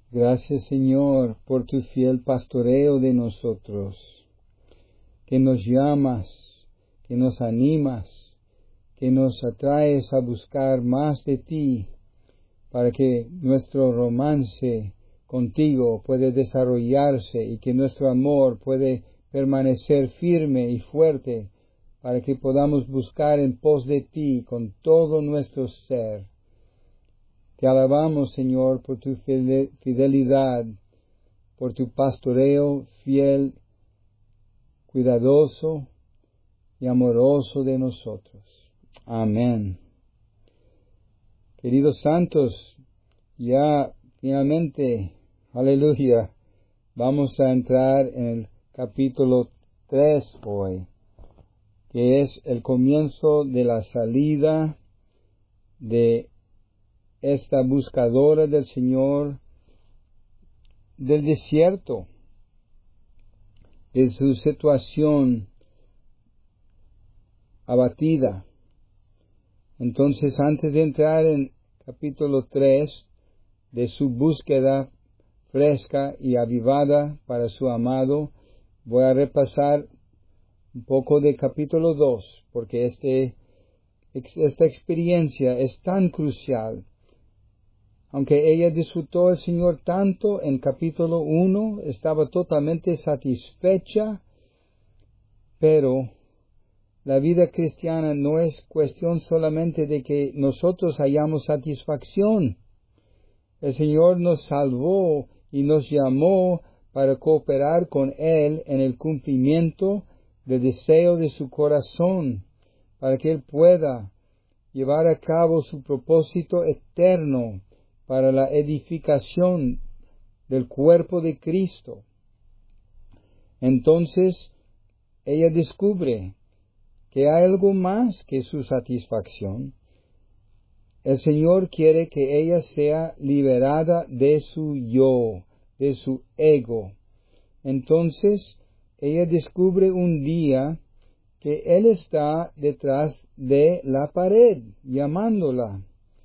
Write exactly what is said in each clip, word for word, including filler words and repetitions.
Gracias, Señor, por tu fiel pastoreo de nosotros, que nos llamas, que nos animas, que nos atraes a buscar más de ti, para que nuestro romance contigo puede desarrollarse y que nuestro amor puede permanecer firme y fuerte, para que podamos buscar en pos de ti con todo nuestro ser. Te alabamos, Señor, por tu fidelidad, por tu pastoreo fiel, cuidadoso y amoroso de nosotros. Amén. Queridos santos, ya finalmente, aleluya, vamos a entrar en el capítulo tres hoy, que es el comienzo de la salida de esta buscadora del Señor del desierto, de su situación abatida. Entonces, antes de entrar en capítulo tres, de su búsqueda fresca y avivada para su amado, voy a repasar un poco de capítulo dos, porque este, esta experiencia es tan crucial. Aunque ella disfrutó al Señor tanto en capítulo uno, estaba totalmente satisfecha, pero la vida cristiana no es cuestión solamente de que nosotros hayamos satisfacción. El Señor nos salvó y nos llamó para cooperar con Él en el cumplimiento del deseo de su corazón, para que Él pueda llevar a cabo su propósito eterno para la edificación del cuerpo de Cristo. Entonces, ella descubre que hay algo más que su satisfacción. El Señor quiere que ella sea liberada de su yo, de su ego. Entonces, ella descubre un día que Él está detrás de la pared, llamándola,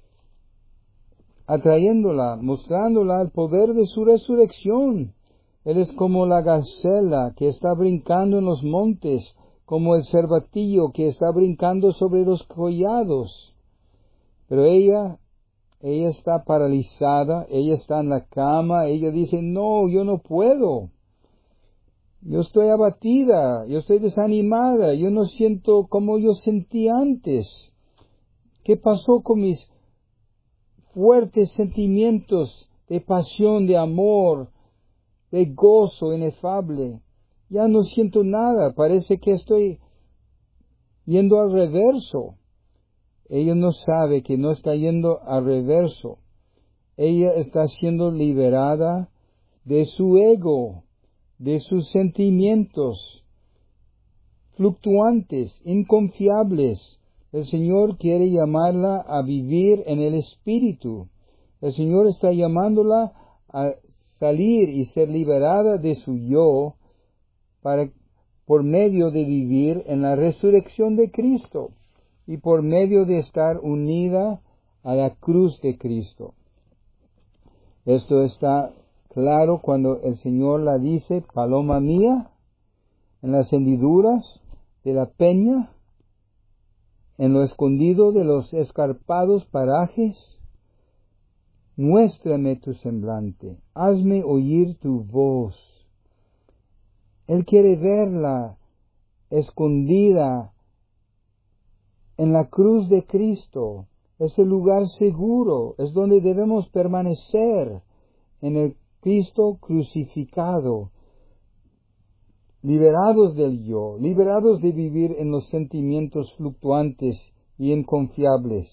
atrayéndola, mostrándola el poder de su resurrección. Él es como la gacela que está brincando en los montes, como el cervatillo que está brincando sobre los collados. Pero ella, ella está paralizada, ella está en la cama, ella dice, no, yo no puedo. Yo estoy abatida, yo estoy desanimada, yo no siento como yo sentí antes. ¿Qué pasó con mis fuertes sentimientos de pasión, de amor, de gozo inefable? Ya no siento nada, parece que estoy yendo al reverso. Ella no sabe que no está yendo al reverso. Ella está siendo liberada de su ego, de sus sentimientos fluctuantes, inconfiables. El Señor quiere llamarla a vivir en el Espíritu. El Señor está llamándola a salir y ser liberada de su yo para, por medio de vivir en la resurrección de Cristo y por medio de estar unida a la cruz de Cristo. Esto está claro cuando el Señor la dice, paloma mía, en las hendiduras de la peña, en lo escondido de los escarpados parajes, muéstrame tu semblante, hazme oír tu voz. Él quiere verla escondida en la cruz de Cristo. Es el lugar seguro, es donde debemos permanecer, en el Cristo crucificado, liberados del yo, liberados de vivir en los sentimientos fluctuantes y inconfiables.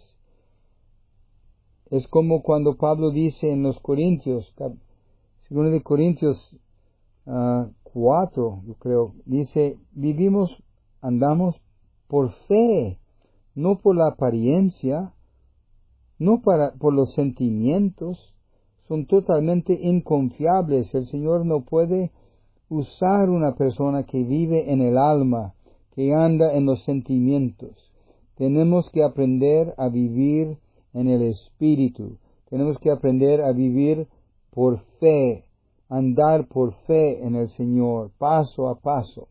Es como cuando Pablo dice en los Corintios, segundo de Corintios uh, cuatro, yo creo, dice, vivimos, andamos por fe, no por la apariencia, no para, por los sentimientos, son totalmente inconfiables. El Señor no puede usar una persona que vive en el alma, que anda en los sentimientos. Tenemos que aprender a vivir en el Espíritu. Tenemos que aprender a vivir por fe, andar por fe en el Señor, paso a paso.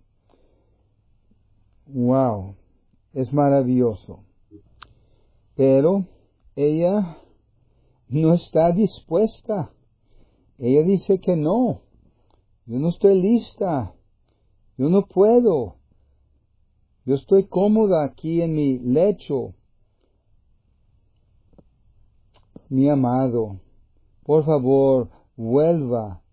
Wow, es maravilloso. Pero ella no está dispuesta. Ella dice que no, yo no estoy lista, yo no puedo. Yo estoy cómoda aquí en mi lecho. Mi amado, por favor, vuelva.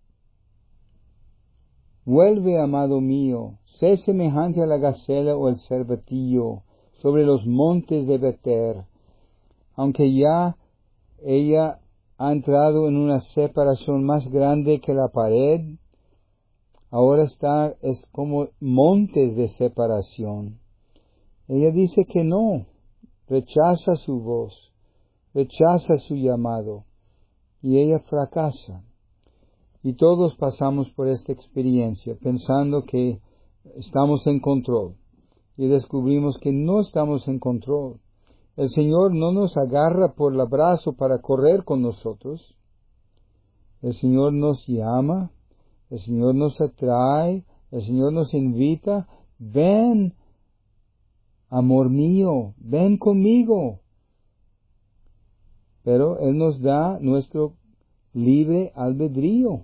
Vuelve, amado mío, sé semejante a la gacela o el cervatillo sobre los montes de Beter. Aunque ya ella ha entrado en una separación más grande que la pared, ahora está, es como montes de separación. Ella dice que no, rechaza su voz, rechaza su llamado, y ella fracasa. Y todos pasamos por esta experiencia pensando que estamos en control, y descubrimos que no estamos en control. El Señor no nos agarra por el brazo para correr con nosotros. El Señor nos llama, el Señor nos atrae, el Señor nos invita. Ven, amor mío, ven conmigo. Pero Él nos da nuestro libre albedrío.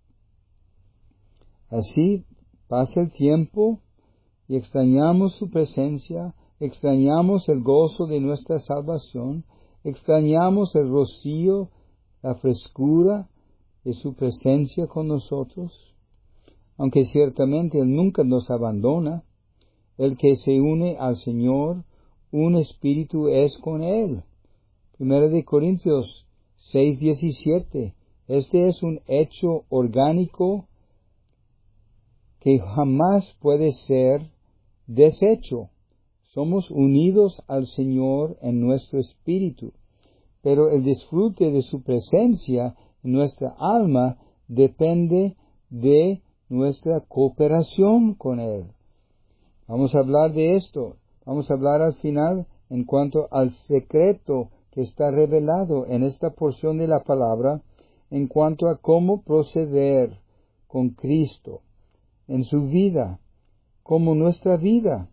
Así pasa el tiempo y extrañamos su presencia, extrañamos el gozo de nuestra salvación, extrañamos el rocío, la frescura de su presencia con nosotros, aunque ciertamente Él nunca nos abandona. El que se une al Señor, un espíritu es con Él. Primera de Corintios seis diecisiete. Este es un hecho orgánico que jamás puede ser deshecho. Somos unidos al Señor en nuestro espíritu, pero el disfrute de su presencia en nuestra alma depende de nuestra cooperación con Él. Vamos a hablar de esto. Vamos a hablar al final en cuanto al secreto que está revelado en esta porción de la palabra, en cuanto a cómo proceder con Cristo en su vida, como nuestra vida,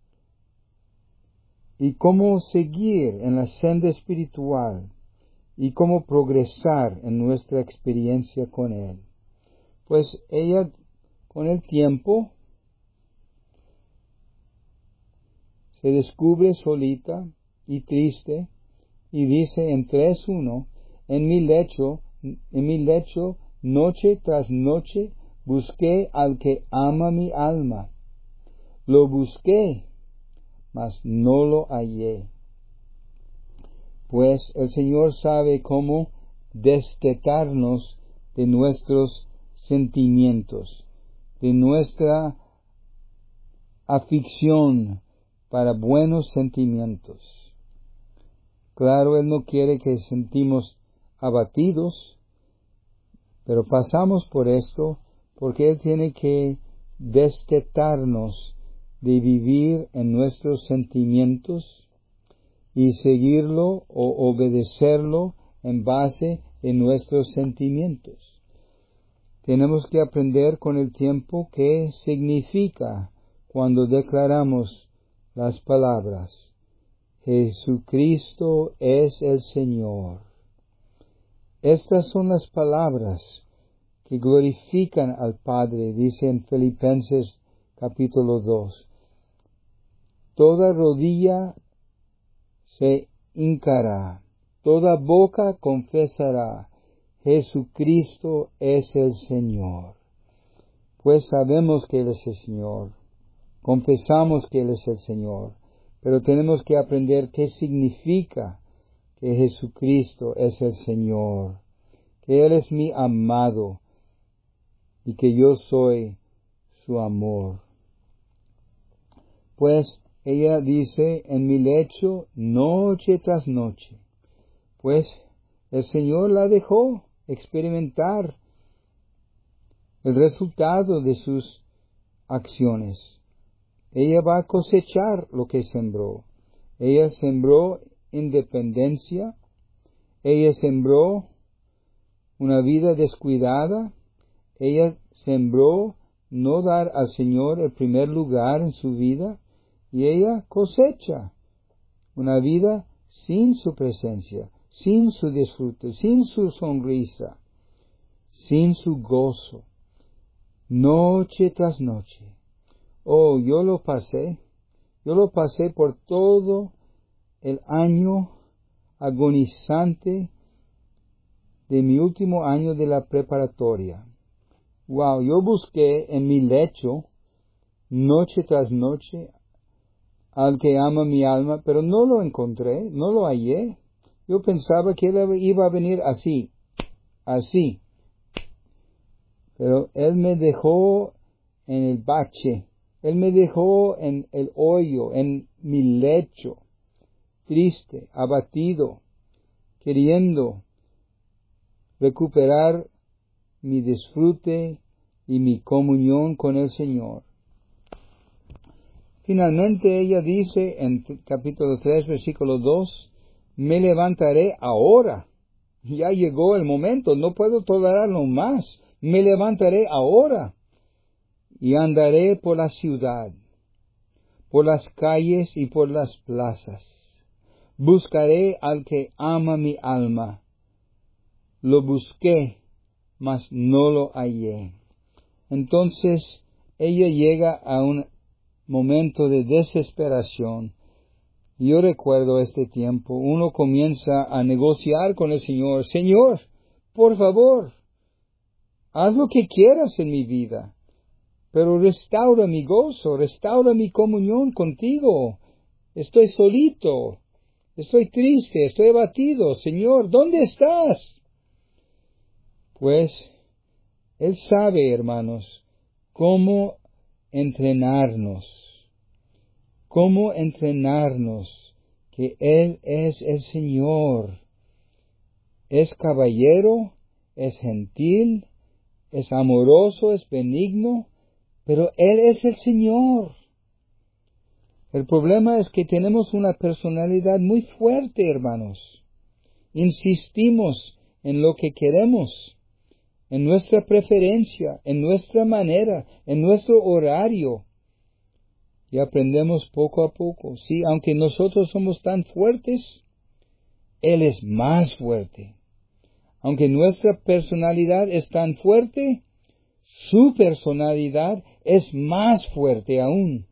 y cómo seguir en la senda espiritual, y cómo progresar en nuestra experiencia con Él. Pues ella, con el tiempo, se descubre solita y triste, y dice en tres uno, en mi lecho, en mi lecho, noche tras noche, busqué al que ama mi alma. Lo busqué, mas no lo hallé. Pues el Señor sabe cómo destetarnos de nuestros sentimientos, de nuestra afición para buenos sentimientos. Claro, Él no quiere que sentimos abatidos, pero pasamos por esto porque Él tiene que destetarnos de vivir en nuestros sentimientos y seguirlo o obedecerlo en base en nuestros sentimientos. Tenemos que aprender con el tiempo qué significa cuando declaramos las palabras: Jesucristo es el Señor. Estas son las palabras que glorifican al Padre, dice en Filipenses capítulo dos. Toda rodilla se hincará, toda boca confesará, Jesucristo es el Señor. Pues sabemos que Él es el Señor, confesamos que Él es el Señor, pero tenemos que aprender qué significa que Jesucristo es el Señor, que Él es mi amado y que yo soy su amor. Pues ella dice, en mi lecho, noche tras noche. Pues el Señor la dejó experimentar el resultado de sus acciones. Ella va a cosechar lo que sembró. Ella sembró independencia. Ella sembró una vida descuidada. Ella sembró no dar al Señor el primer lugar en su vida, y ella cosecha una vida sin su presencia, sin su disfrute, sin su sonrisa, sin su gozo, noche tras noche. Oh, yo lo pasé, yo lo pasé por todo el año agonizante de mi último año de la preparatoria. Wow, yo busqué en mi lecho, noche tras noche, al que ama mi alma, pero no lo encontré, no lo hallé. Yo pensaba que él iba a venir así, así. Pero él me dejó en el bache, él me dejó en el hoyo, en mi lecho, triste, abatido, queriendo recuperar mi disfrute y mi comunión con el Señor. Finalmente ella dice en capítulo tres, versículo dos, me levantaré ahora. Ya llegó el momento, no puedo tolerarlo más. Me levantaré ahora y andaré por la ciudad, por las calles y por las plazas. Buscaré al que ama mi alma. Lo busqué, mas no lo hallé. Entonces ella llega a un momento de desesperación. Yo recuerdo este tiempo, uno comienza a negociar con el Señor. Señor, por favor, haz lo que quieras en mi vida, pero restaura mi gozo, restaura mi comunión contigo. Estoy solito, estoy triste, estoy abatido. Señor, ¿dónde estás? Pues Él sabe, hermanos, cómo entrenarnos, cómo entrenarnos, que Él es el Señor. Es caballero, es gentil, es amoroso, es benigno, pero Él es el Señor. El problema es que tenemos una personalidad muy fuerte, hermanos. Insistimos en lo que queremos, en nuestra preferencia, en nuestra manera, en nuestro horario. Y aprendemos poco a poco. Sí, aunque nosotros somos tan fuertes, Él es más fuerte. Aunque nuestra personalidad es tan fuerte, su personalidad es más fuerte aún.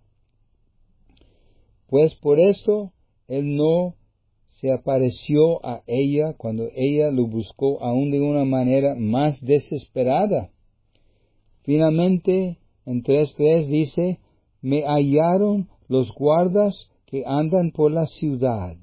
Pues por eso Él no se apareció a ella cuando ella lo buscó aún de una manera más desesperada. Finalmente, en tres tres dice, me hallaron los guardas que andan por la ciudad.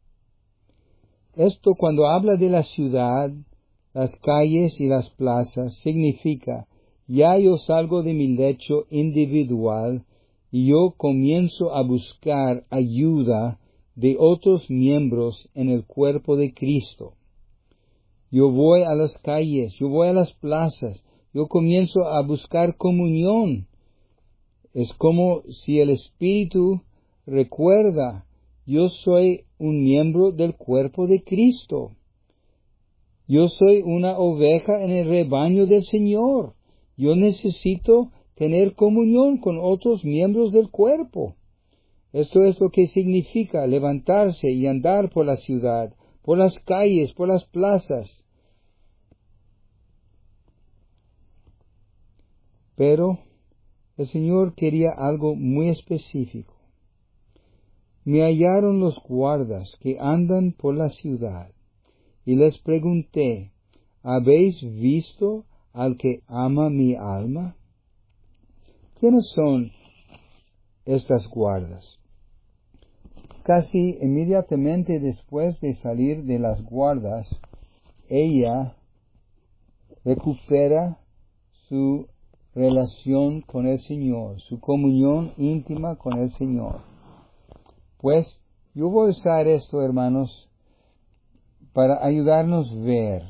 Esto, cuando habla de la ciudad, las calles y las plazas, significa, ya yo salgo de mi lecho individual y yo comienzo a buscar ayuda de otros miembros en el cuerpo de Cristo. Yo voy a las calles, yo voy a las plazas, yo comienzo a buscar comunión. Es como si el Espíritu recuerda, yo soy un miembro del cuerpo de Cristo. Yo soy una oveja en el rebaño del Señor. Yo necesito tener comunión con otros miembros del cuerpo. Esto es lo que significa levantarse y andar por la ciudad, por las calles, por las plazas. Pero el Señor quería algo muy específico. Me hallaron los guardas que andan por la ciudad, y les pregunté, ¿habéis visto al que ama mi alma? ¿Quiénes son estas guardas? Casi inmediatamente después de salir de las guardas, ella recupera su relación con el Señor, su comunión íntima con el Señor. Pues yo voy a usar esto, hermanos, para ayudarnos a ver.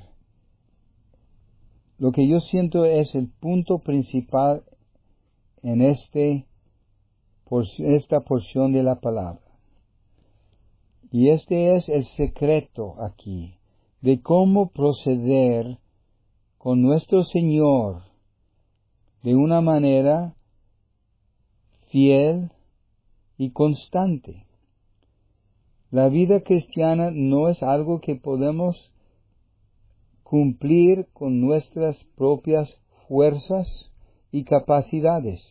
Lo que yo siento es el punto principal en este, esta porción de la palabra. Y este es el secreto aquí, de cómo proceder con nuestro Señor de una manera fiel y constante. La vida cristiana no es algo que podemos cumplir con nuestras propias fuerzas y capacidades.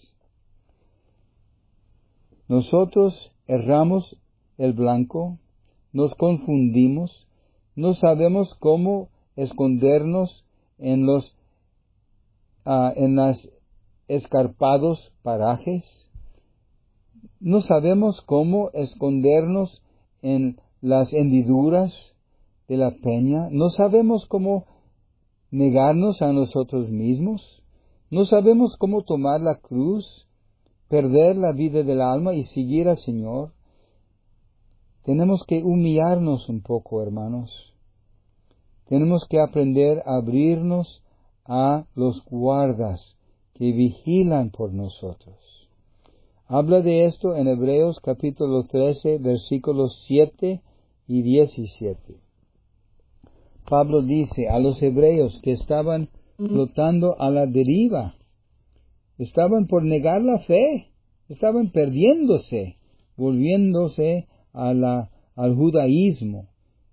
Nosotros erramos el blanco, nos confundimos, no sabemos cómo escondernos en los uh, en los escarpados parajes, no sabemos cómo escondernos en las hendiduras de la peña, no sabemos cómo negarnos a nosotros mismos, no sabemos cómo tomar la cruz, perder la vida del alma y seguir al Señor. Tenemos que humillarnos un poco, hermanos. Tenemos que aprender a abrirnos a los guardas que vigilan por nosotros. Habla de esto en Hebreos capítulo trece, versículos siete y diecisiete. Pablo dice a los hebreos que estaban flotando a la deriva, estaban por negar la fe, estaban perdiéndose, volviéndose a la, al judaísmo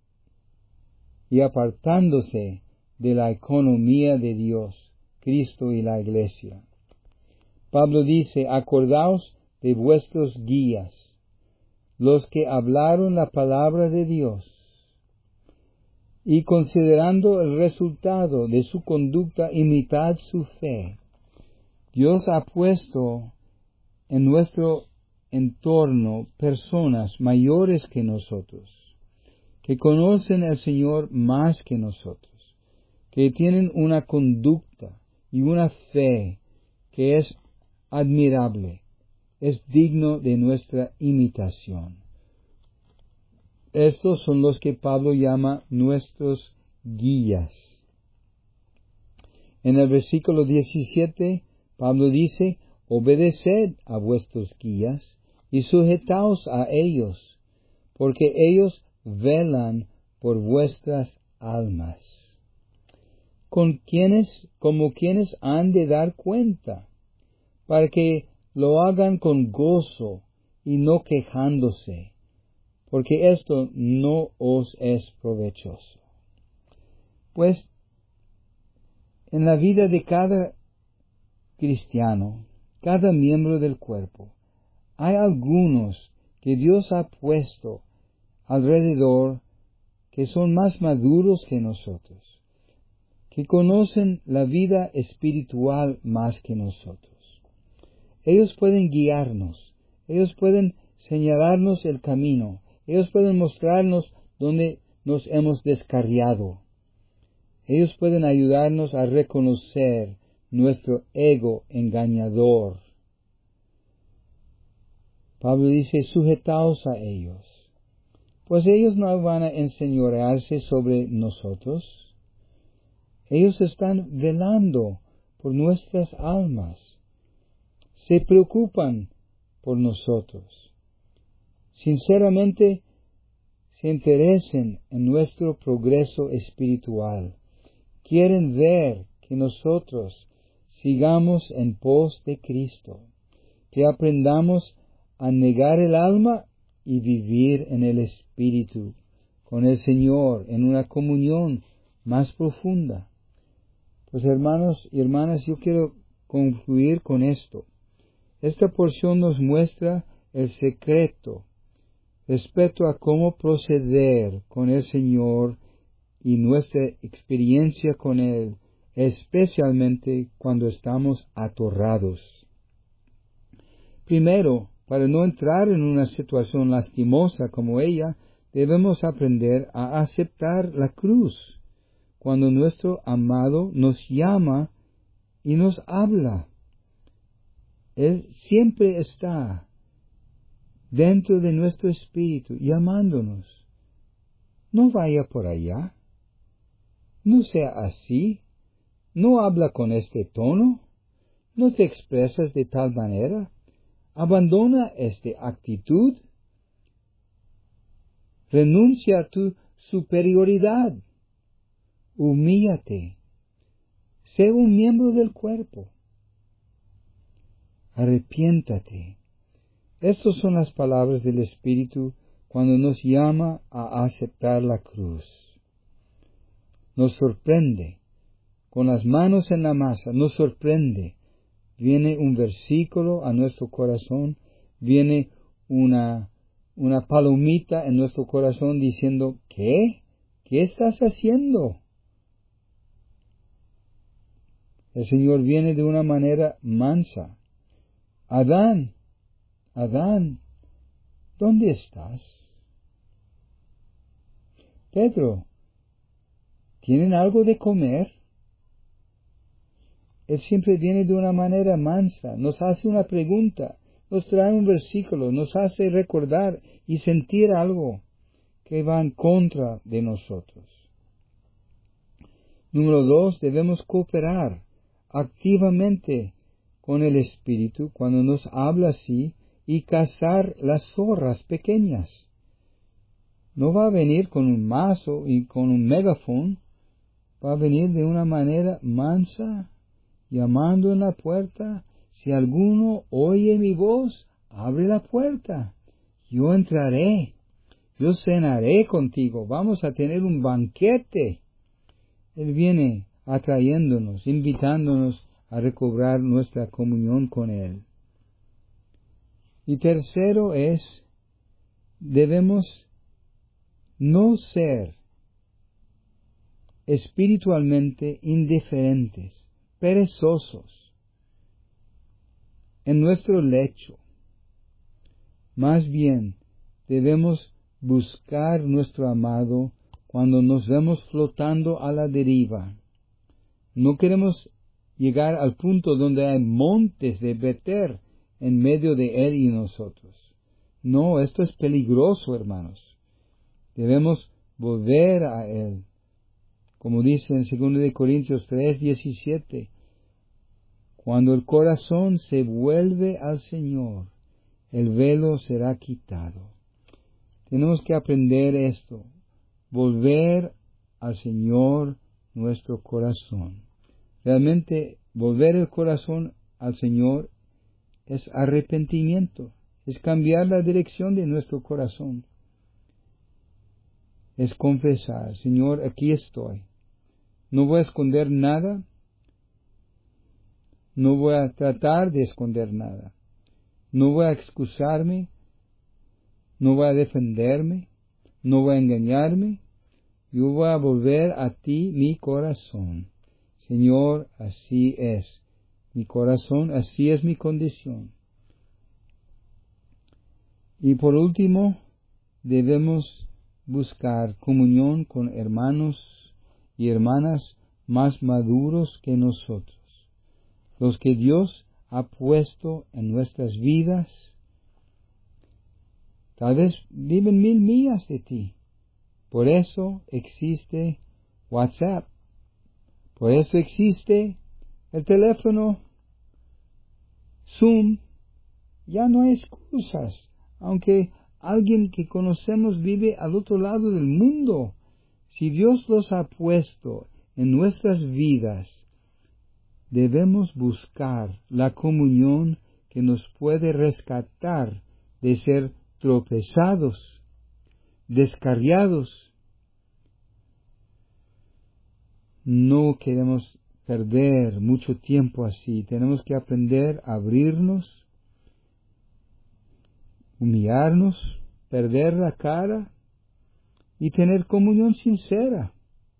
y apartándose de la economía de Dios, Cristo y la Iglesia. Pablo dice, acordaos de vuestros guías, los que hablaron la palabra de Dios, y considerando el resultado de su conducta, imitad su fe. Dios ha puesto en nuestro entorno personas mayores que nosotros, que conocen al Señor más que nosotros, que tienen una conducta y una fe que es admirable, es digno de nuestra imitación. Estos son los que Pablo llama nuestros guías. En el versículo diecisiete, Pablo dice, obedeced a vuestros guías y sujetaos a ellos, porque ellos velan por vuestras almas, con quienes, como quienes han de dar cuenta, para que lo hagan con gozo y no quejándose, porque esto no os es provechoso. Pues, en la vida de cada cristiano, cada miembro del cuerpo, hay algunos que Dios ha puesto alrededor que son más maduros que nosotros, que conocen la vida espiritual más que nosotros. Ellos pueden guiarnos, ellos pueden señalarnos el camino, ellos pueden mostrarnos dónde nos hemos descarriado. Ellos pueden ayudarnos a reconocer nuestro ego engañador. Pablo dice, sujetaos a ellos, pues ellos no van a enseñorearse sobre nosotros. Ellos están velando por nuestras almas, se preocupan por nosotros. Sinceramente, se interesen en nuestro progreso espiritual. Quieren ver que nosotros sigamos en pos de Cristo, que aprendamos a negar el alma y vivir en el Espíritu, con el Señor, en una comunión más profunda. Pues hermanos y hermanas, yo quiero concluir con esto. Esta porción nos muestra el secreto respecto a cómo proceder con el Señor y nuestra experiencia con Él, especialmente cuando estamos atorrados. Primero, para no entrar en una situación lastimosa como ella, debemos aprender a aceptar la cruz cuando nuestro amado nos llama y nos habla. Él siempre está dentro de nuestro espíritu, llamándonos. No vaya por allá. No sea así. No habla con este tono. No te expresas de tal manera. Abandona esta actitud. Renuncia a tu superioridad. Humíllate. Sé un miembro del cuerpo. Arrepiéntate. Estas son las palabras del Espíritu cuando nos llama a aceptar la cruz. Nos sorprende, con las manos en la masa, nos sorprende. Viene un versículo a nuestro corazón, viene una, una palomita en nuestro corazón diciendo, ¿qué? ¿Qué estás haciendo? El Señor viene de una manera mansa. Adán, Adán, ¿dónde estás? Pedro, ¿tienen algo de comer? Él siempre viene de una manera mansa, nos hace una pregunta, nos trae un versículo, nos hace recordar y sentir algo que va en contra de nosotros. Número dos, debemos cooperar activamente con el Espíritu cuando nos habla así y cazar las zorras pequeñas. No va a venir con un mazo y con un megafón, va a venir de una manera mansa, llamando en la puerta. Si alguno oye mi voz, abre la puerta. Yo entraré, yo cenaré contigo, vamos a tener un banquete. Él viene atrayéndonos, invitándonos a recobrar nuestra comunión con Él. Y tercero es, debemos no ser espiritualmente indiferentes, perezosos en nuestro lecho. Más bien, debemos buscar nuestro amado cuando nos vemos flotando a la deriva. No queremos llegar al punto donde hay montes de Beter en medio de Él y nosotros. No, esto es peligroso, hermanos. Debemos volver a Él. Como dice en segundo de Corintios tres, diecisiete, cuando el corazón se vuelve al Señor, el velo será quitado. Tenemos que aprender esto, volver al Señor nuestro corazón. Realmente, volver el corazón al Señor es arrepentimiento, es cambiar la dirección de nuestro corazón. Es confesar, Señor, aquí estoy. No voy a esconder nada, no voy a tratar de esconder nada, no voy a excusarme, no voy a defenderme, no voy a engañarme, yo voy a volver a ti mi corazón. Señor, así es mi corazón, así es mi condición. Y por último, debemos buscar comunión con hermanos y hermanas más maduros que nosotros, los que Dios ha puesto en nuestras vidas. Tal vez viven mil millas de ti. Por eso existe WhatsApp. Por eso existe el teléfono Zoom. Ya no hay excusas. Aunque alguien que conocemos vive al otro lado del mundo, si Dios los ha puesto en nuestras vidas, debemos buscar la comunión que nos puede rescatar de ser tropezados, descarriados. No queremos perder mucho tiempo así. Tenemos que aprender a abrirnos, humillarnos, perder la cara y tener comunión sincera.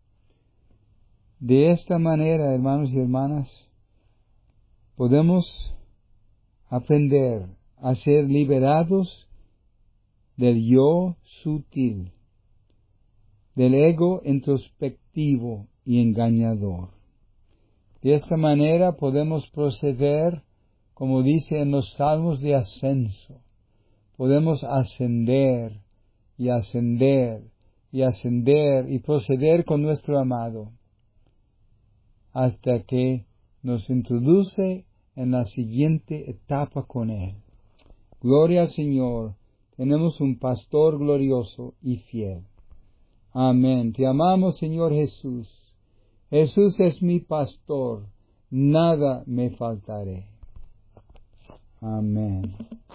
De esta manera, hermanos y hermanas, podemos aprender a ser liberados del yo sutil, del ego introspectivo y engañador. De esta manera podemos proceder, como dice en los salmos de ascenso. Podemos ascender y ascender y ascender y proceder con nuestro amado hasta que nos introduce en la siguiente etapa con Él. Gloria al Señor, tenemos un pastor glorioso y fiel. Amén. Te amamos, Señor Jesús. Jesús es mi pastor, nada me faltaré. Amén.